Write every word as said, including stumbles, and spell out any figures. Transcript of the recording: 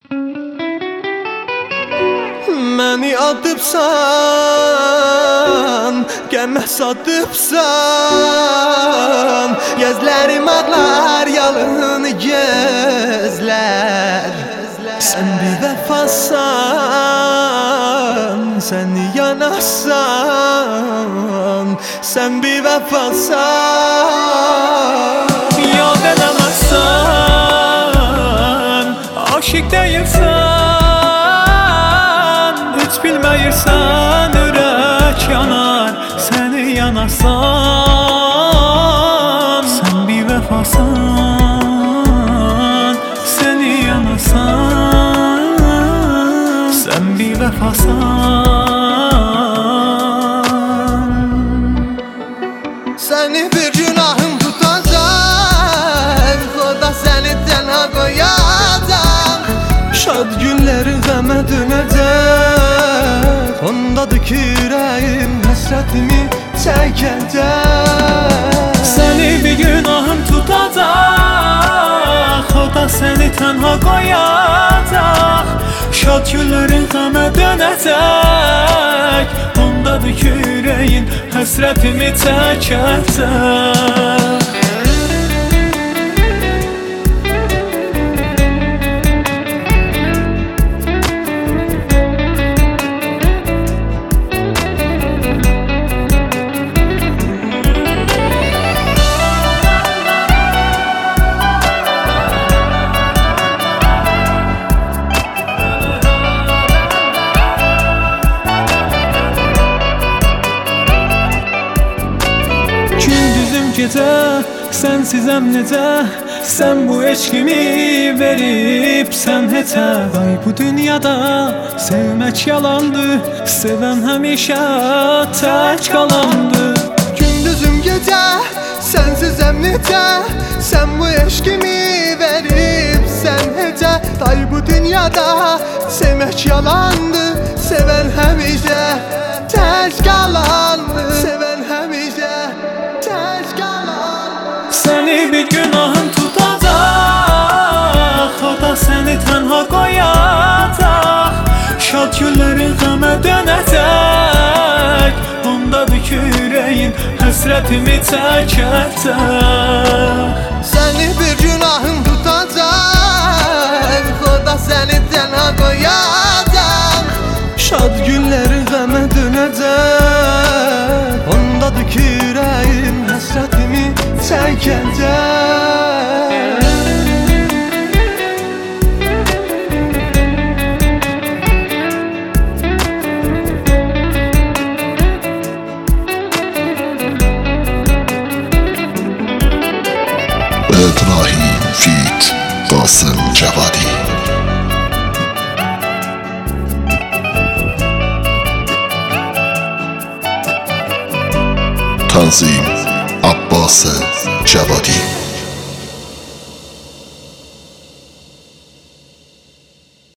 Məni atıbsan, qəmə satıbsan. Gözlərim ağlar, yalın gözlər. Sən bir vəfasan, sən yanaşsan. Sən bir vəfasan. Yad eləməzsən, aşiq deyilsən. Heç bilməyirsən, ürək yanar, səni yanasan. Sən bir vəfasan, səni yanasan. Sən bir vəfasan. Səni bir günahım tutacaq, o da səni tənha qoyacaq. Şad günlərin qəmə dönəcək. Ondadır ki ürəyim həsrətimi çəkəcək. Səni bir günahım tutacaq, o da səni tənha qoyacaq. Şad günlərin qəmə dönəcək. Ondadır ki ürəyin həsrətimi çəkəcək. Gecə, sənsizəm necə, sən bu eşqimi veribsən heçə. Ay bu dünyada sevmək yalandı, sevən həmişə tək qalandı. Gündüzüm gecə, sənsizəm necə, sən bu eşqimi veribsən heçə. Ay bu dünyada sevmək yalandı, sevən həmişə tək qalandı. Sevən həmişə tək qalandı. Səni bir günahım tutacaq, o da səni tənha qoyacaq. Şad günlərin qəmə dönəcək. Ondadır ki ürəyin həsrətimi çəkəcək. Səni bir günahım tutacaq, o da səni tənha qoyacaq. Şad günlərin qəmə dönəcək. Ondadır ki ürəyim həsrətimi çəkəcək. İbrahim Fit Qasım Cavadi. Tanzim Abbas Cavadi.